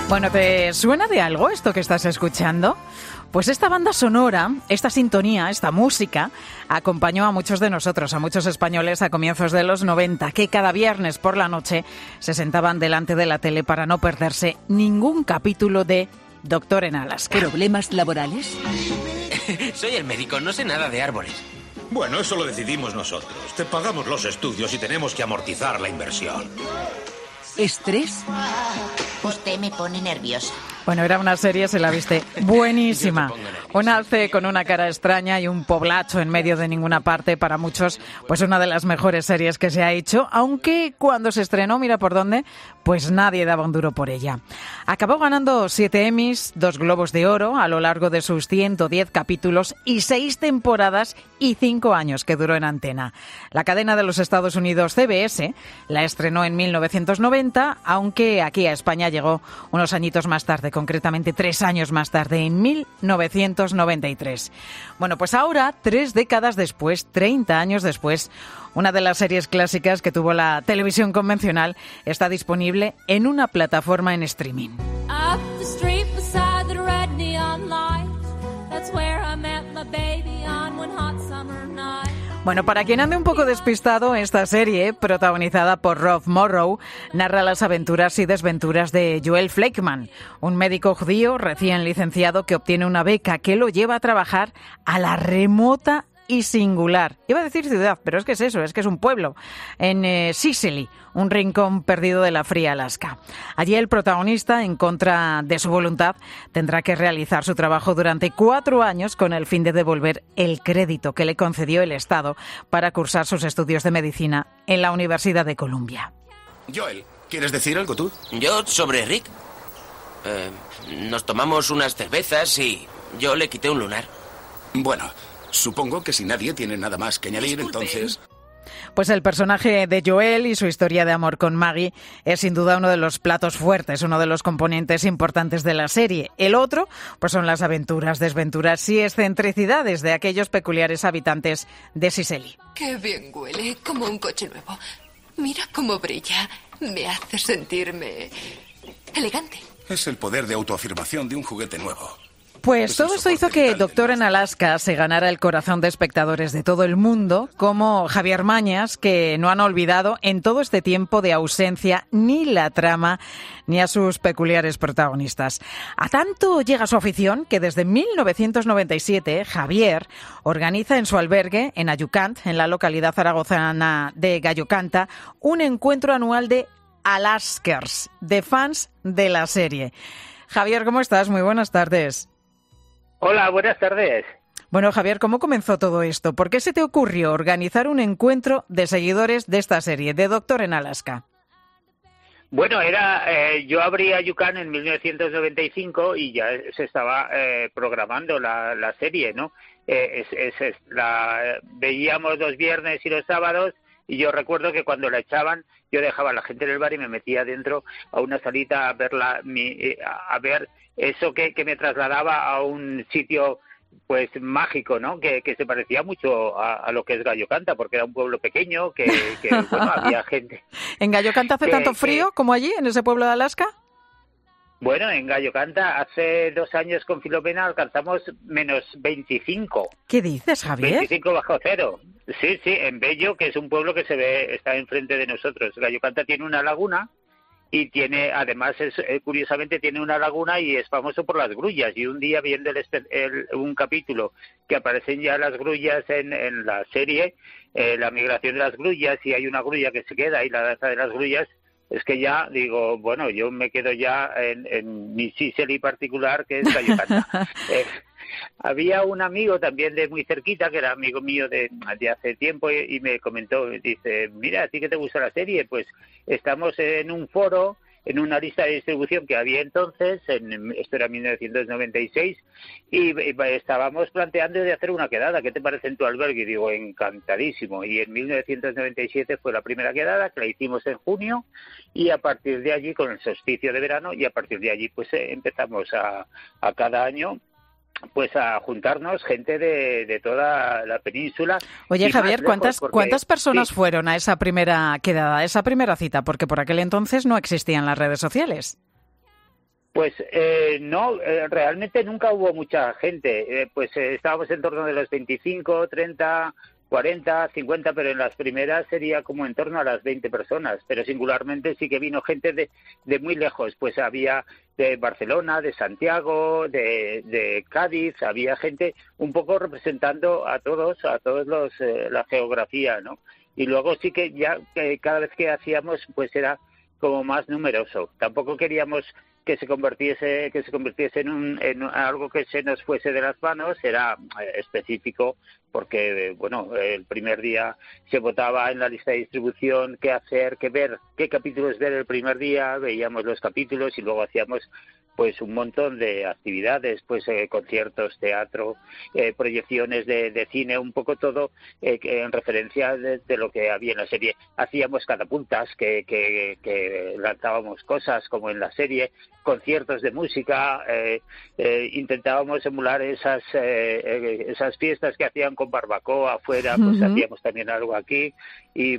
Bueno, ¿te suena de algo esto que estás escuchando? Pues esta banda sonora, esta sintonía, esta música, acompañó a muchos de nosotros, a muchos españoles a comienzos de los 90, que cada viernes por la noche se sentaban delante de la tele para no perderse ningún capítulo de Doctor en Alaska. ¿Problemas laborales? Soy el médico, no sé nada de árboles. Bueno, eso lo decidimos nosotros. Te pagamos los estudios y tenemos que amortizar la inversión. ¿Estrés? Usted me pone nerviosa. Bueno, era una serie, se la viste, buenísima. Un alce con una cara extraña y un poblacho en medio de ninguna parte. Para muchos, pues una de las mejores series que se ha hecho, aunque cuando se estrenó, mira por dónde, pues nadie daba un duro por ella. Acabó ganando 7 Emmys, 2 Globos de Oro a lo largo de sus 110 capítulos y 6 temporadas y 5 años que duró en antena. La cadena de los Estados Unidos, CBS, la estrenó en 1990, aunque aquí a España llegó unos añitos más tarde, concretamente 3 años más tarde, en 1993. Bueno, pues ahora, 3 décadas después, 30 años después, una de las series clásicas que tuvo la televisión convencional está disponible en una plataforma en streaming. Bueno, para quien ande un poco despistado, esta serie, protagonizada por Rob Morrow, narra las aventuras y desventuras de Joel Fleckman, un médico judío recién licenciado que obtiene una beca que lo lleva a trabajar a la remota y singular, iba a decir ciudad, pero es que es eso, es que es un pueblo, en Sicily, un rincón perdido de la fría Alaska. Allí el protagonista, en contra de su voluntad, tendrá que realizar su trabajo durante 4 años con el fin de devolver el crédito que le concedió el Estado para cursar sus estudios de medicina en la Universidad de Columbia. Joel, ¿quieres decir algo tú? ¿Yo sobre Rick? Nos tomamos unas cervezas y yo le quité un lunar. Bueno, supongo que si nadie tiene nada más que añadir, entonces... Pues el personaje de Joel y su historia de amor con Maggie es sin duda uno de los platos fuertes, uno de los componentes importantes de la serie. El otro, pues son las aventuras, desventuras y excentricidades de aquellos peculiares habitantes de Sicily. Qué bien huele, como un coche nuevo. Mira cómo brilla. Me hace sentirme elegante. Es el poder de autoafirmación de un juguete nuevo. Pues todo esto hizo que Doctor en Alaska se ganara el corazón de espectadores de todo el mundo, como Javier Mañas, que no han olvidado en todo este tiempo de ausencia ni la trama ni a sus peculiares protagonistas. A tanto llega su afición que desde 1997 Javier organiza en su albergue, en Ayucant, en la localidad zaragozana de Gallocanta, un encuentro anual de Alaskers, de fans de la serie. Javier, ¿cómo estás? Muy buenas tardes. Hola, buenas tardes. Bueno, Javier, ¿cómo comenzó todo esto? ¿Por qué se te ocurrió organizar un encuentro de seguidores de esta serie, de Doctor en Alaska? Bueno, yo abrí Ayucant en 1995 y ya se estaba programando la serie, ¿no? La veíamos los viernes y los sábados y yo recuerdo que cuando la echaban yo dejaba a la gente en el bar y me metía dentro a una salita a ver eso que me trasladaba a un sitio pues mágico, ¿no? Que se parecía mucho a lo que es Gallocanta, porque era un pueblo pequeño, que bueno, había gente. ¿En Gallocanta hace tanto frío como allí, en ese pueblo de Alaska? Bueno, en Gallocanta hace 2 años con Filomena alcanzamos menos 25. ¿Qué dices, Javier? 25 bajo cero. Sí, en Bello, que es un pueblo que está enfrente de nosotros. Gallocanta tiene una laguna y tiene, además, curiosamente tiene una laguna y es famoso por las grullas. Y un día viendo un capítulo que aparecen ya las grullas en la serie, la migración de las grullas, y hay una grulla que se queda y la danza de las grullas, es que ya digo, bueno, yo me quedo ya en mi Sicily particular, que es Gallocanta. Había un amigo también de muy cerquita, que era amigo mío de hace tiempo, y me comentó, dice, mira, ¿a ti que te gusta la serie? Pues estamos en un foro, en una lista de distribución que había entonces, esto era 1996, y estábamos planteando de hacer una quedada. ¿Qué te parece en tu albergue? Y digo, encantadísimo. Y en 1997 fue la primera quedada, que la hicimos en junio, y a partir de allí, con el solsticio de verano, y a partir de allí pues empezamos a cada año pues a juntarnos gente de toda la península. Oye, Javier, ¿cuántas personas fueron a esa primera quedada, a esa primera cita? Porque por aquel entonces no existían las redes sociales. Pues no, realmente nunca hubo mucha gente. Estábamos en torno de los 25, 30, 40, 50, pero en las primeras sería como en torno a las 20 personas. Pero singularmente sí que vino gente de muy lejos. Pues había de Barcelona, de Santiago, de Cádiz, había gente un poco representando a todos la geografía, ¿no? Y luego sí que ya cada vez que hacíamos, pues era como más numeroso. Tampoco queríamos que se convirtiese en algo que se nos fuese de las manos. Era específico porque, el primer día se votaba en la lista de distribución qué hacer, qué ver, qué capítulos ver el primer día, veíamos los capítulos y luego hacíamos pues un montón de actividades, conciertos, teatro, proyecciones de cine, un poco todo en referencia de lo que había en la serie. Hacíamos catapultas que lanzábamos cosas como en la serie, conciertos de música, intentábamos emular esas fiestas que hacían con barbacoa afuera, pues hacíamos también algo aquí y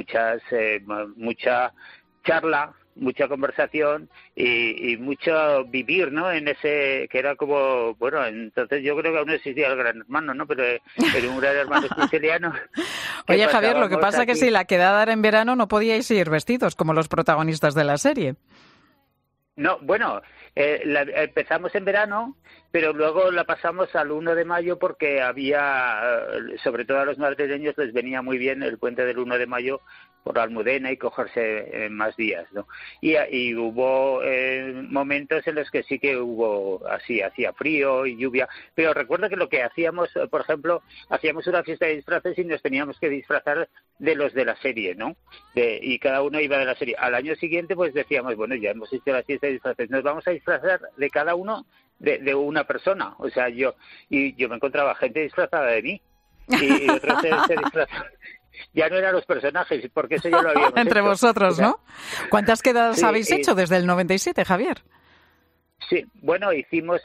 mucha charla, mucha conversación y mucho vivir, ¿no? En ese que era como, entonces yo creo que aún no existía el Gran Hermano, ¿no? Pero un Gran Hermano siciliano. Oye, Javier, lo que pasa es que si la quedada era en verano no podíais ir vestidos como los protagonistas de la serie. No, empezamos en verano, pero luego la pasamos al 1 de mayo porque había, sobre todo a los madrileños les venía muy bien el puente del 1 de mayo por Almudena y cogerse más días, ¿no? Y hubo momentos en los que sí que hubo así, hacía frío y lluvia, pero recuerdo que lo que hacíamos, por ejemplo, hacíamos una fiesta de disfraces y nos teníamos que disfrazar de los de la serie, ¿no? Y cada uno iba de la serie. Al año siguiente pues decíamos, ya hemos hecho la fiesta de disfraces, nos vamos a disfrazar de cada uno de una persona, o sea, yo me encontraba gente disfrazada de mí y otros se disfrazaban. Ya no eran los personajes, porque eso ya lo habíamos Entre hecho. vosotros, ¿no? ¿Cuántas quedadas habéis hecho sí. desde el 97, Javier? Sí, hicimos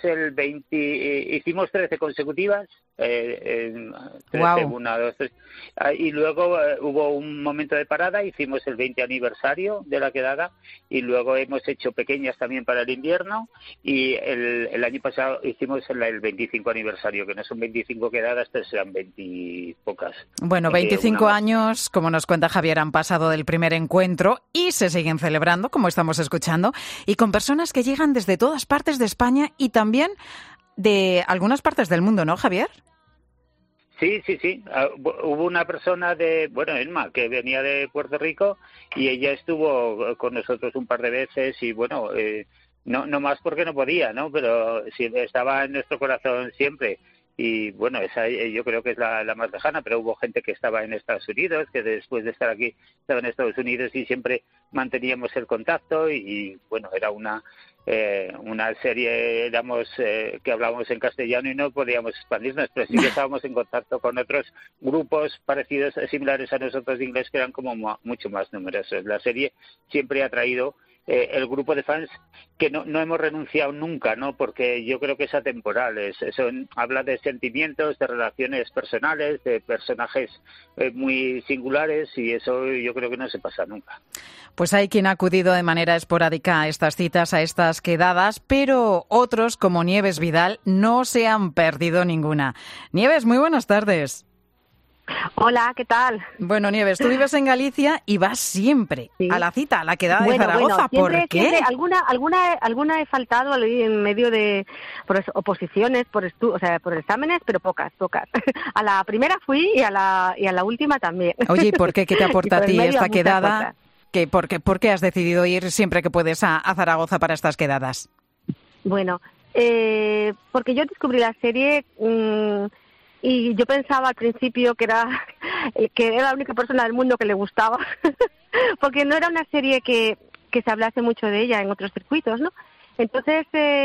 13 consecutivas. 13, wow. 1, 2, 3. Y luego hubo un momento de parada, hicimos el 20 aniversario de la quedada y luego hemos hecho pequeñas también para el invierno y el año pasado hicimos el 25 aniversario, que no son 25 quedadas, pero serán 20 pocas. Bueno, 25 años, como nos cuenta Javier, han pasado del primer encuentro y se siguen celebrando, como estamos escuchando, y con personas que llegan desde todas partes de España y también de algunas partes del mundo, ¿no, Javier? Sí. Hubo una persona Elma, que venía de Puerto Rico y ella estuvo con nosotros un par de veces y no más porque no podía, ¿no? Pero sí, estaba en nuestro corazón siempre. Y esa yo creo que es la más lejana, pero hubo gente que estaba en Estados Unidos, que después de estar aquí estaba en Estados Unidos y siempre manteníamos el contacto y era una serie, que hablábamos en castellano y no podíamos expandirnos, pero sí que estábamos en contacto con otros grupos parecidos, similares a nosotros de inglés, que eran como mucho más numerosos. La serie siempre ha traído el grupo de fans que no hemos renunciado nunca, ¿no? Porque yo creo que es atemporal. Eso habla de sentimientos, de relaciones personales, de personajes muy singulares y eso yo creo que no se pasa nunca. Pues hay quien ha acudido de manera esporádica a estas citas, a estas quedadas, pero otros, como Nieves Vidal, no se han perdido ninguna. Nieves, muy buenas tardes. Hola, ¿qué tal? Bueno, Nieves, tú vives en Galicia y vas siempre a la cita, a la quedada de Zaragoza. Siempre, ¿por qué? Alguna he faltado en medio de oposiciones, por exámenes, pero pocas. A la primera fui y a la última también. Oye, ¿y por qué? ¿Qué te aporta a ti esta quedada? ¿Por qué has decidido ir siempre que puedes a Zaragoza para estas quedadas? Bueno, porque yo descubrí la serie y yo pensaba al principio que era la única persona del mundo que le gustaba, porque no era una serie que se hablase mucho de ella en otros circuitos, ¿no? Entonces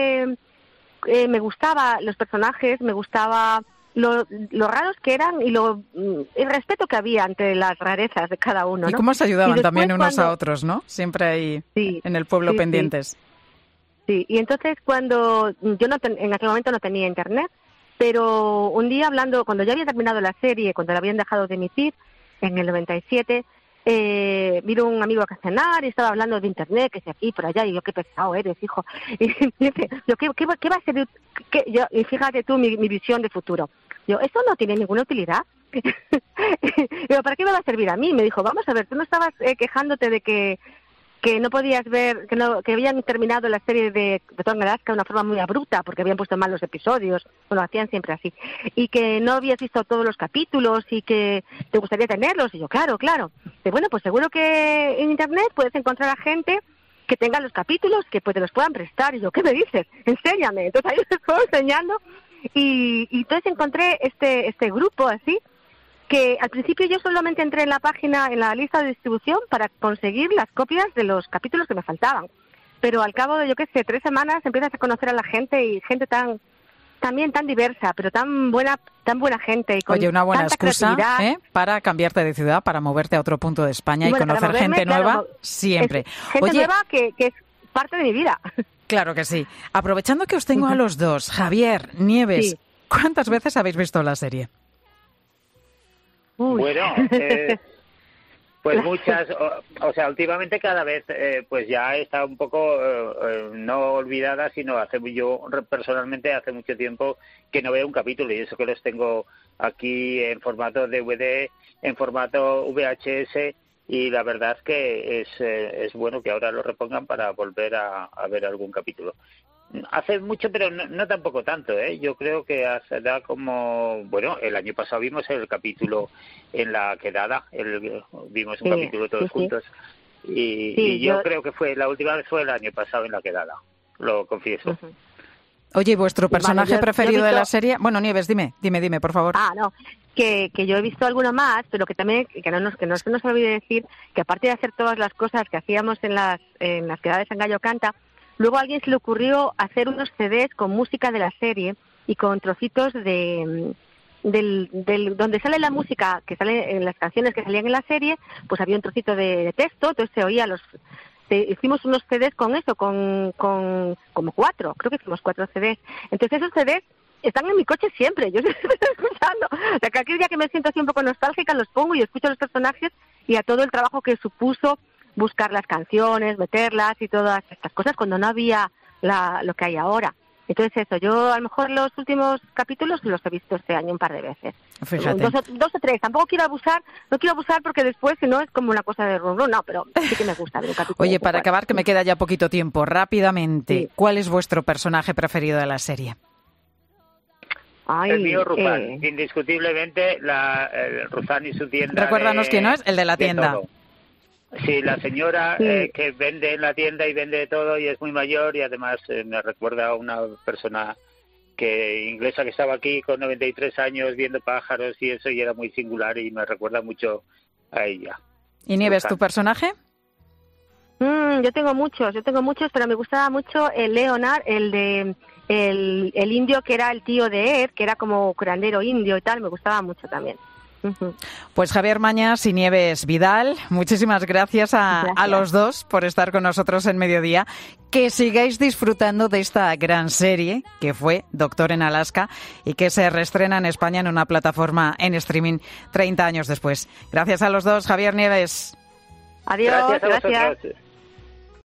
me gustaba los personajes, me gustaba lo raros que eran y el respeto que había ante las rarezas de cada uno, ¿no? Y cómo se ayudaban también unos a otros, ¿no? Siempre ahí en el pueblo pendientes. Sí, y entonces cuando yo en aquel momento no tenía internet, pero un día hablando, cuando ya había terminado la serie, cuando la habían dejado de emitir, en el 97, vino un amigo a cenar y estaba hablando de internet, que si aquí, por allá, y yo, qué pesado eres, hijo. Y dice, yo, ¿qué va a ser? Y fíjate tú mi visión de futuro. Yo, eso no tiene ninguna utilidad. Digo, ¿para qué me va a servir a mí? Me dijo, vamos a ver, tú no estabas quejándote de que no podías ver, que habían terminado la serie de Doctor en Alaska de una forma muy abrupta, porque habían puesto mal los episodios, bueno, hacían siempre así, y que no habías visto todos los capítulos y que te gustaría tenerlos. Y yo, claro. Y bueno, pues seguro que en internet puedes encontrar a gente que tenga los capítulos, que pues te los puedan prestar. Y yo, ¿qué me dices? Enséñame. Entonces ahí les estoy enseñando, y entonces encontré este grupo así, que al principio yo solamente entré en la página, en la lista de distribución, para conseguir las copias de los capítulos que me faltaban. Pero al cabo de, 3 semanas, empiezas a conocer a la gente, y gente también tan diversa, pero tan buena gente. Y con Oye, una buena tanta excusa para cambiarte de ciudad, para moverte a otro punto de España y conocer gente nueva, siempre. Gente nueva que es parte de mi vida. Claro que sí. Aprovechando que os tengo a los dos, Javier, Nieves, sí. ¿Cuántas veces habéis visto la serie? Bueno, pues muchas, o sea, últimamente cada vez pues ya está un poco no olvidada, sino yo personalmente hace mucho tiempo que no veo un capítulo, y eso que los tengo aquí en formato DVD, en formato VHS, y la verdad que es bueno que ahora lo repongan para volver a ver algún capítulo. Hace mucho, pero no tampoco tanto, ¿eh? Yo creo que da como... Bueno, el año pasado vimos el capítulo en La Quedada, vimos un capítulo todos juntos, y yo creo que la última vez fue el año pasado en La Quedada, lo confieso. Uh-huh. Oye, ¿vuestro personaje preferido de la serie? Bueno, Nieves, dime, por favor. No, que yo he visto alguno más, pero que también, que no nos olvide decir, que aparte de hacer todas las cosas que hacíamos en las Quedadas en Gallo Canta, luego a alguien se le ocurrió hacer unos CDs con música de la serie y con trocitos del donde sale la música, que sale en las canciones que salían en la serie, pues había un trocito de texto, entonces se oía hicimos unos CDs con eso, con como 4, creo que hicimos 4 CDs. Entonces esos CDs están en mi coche siempre, yo siempre estoy escuchando. O sea, que aquel día que me siento así un poco nostálgica, los pongo y escucho a los personajes y a todo el trabajo que supuso buscar las canciones, meterlas y todas estas cosas cuando no había lo que hay ahora. Entonces eso, yo a lo mejor los últimos capítulos los he visto este año un par de veces. Fíjate. 2 o 3, tampoco quiero abusar, no quiero abusar porque después si no es como una cosa de rum, no, pero sí que me gusta ver un capítulo. Oye, para acabar, que me queda ya poquito tiempo, rápidamente, sí. ¿Cuál es vuestro personaje preferido de la serie? El mío, Ruzán, indiscutiblemente, Ruzán y su tienda. Recuérdanos quién es, el de la tienda. Todo. Sí, la señora que vende en la tienda y vende de todo y es muy mayor, y además me recuerda a una persona inglesa que estaba aquí con 93 años viendo pájaros y eso, y era muy singular y me recuerda mucho a ella. ¿Y Nieves, tu personaje? Yo tengo muchos, pero me gustaba mucho el Leonard, el indio que era el tío de Ed, que era como curandero indio y tal, me gustaba mucho también. Pues Javier Mañas y Nieves Vidal, muchísimas gracias a los dos por estar con nosotros en Mediodía. Que sigáis disfrutando de esta gran serie que fue Doctor en Alaska y que se reestrena en España en una plataforma en streaming 30 años después. Gracias a los dos, Javier, Nieves. Adiós, gracias.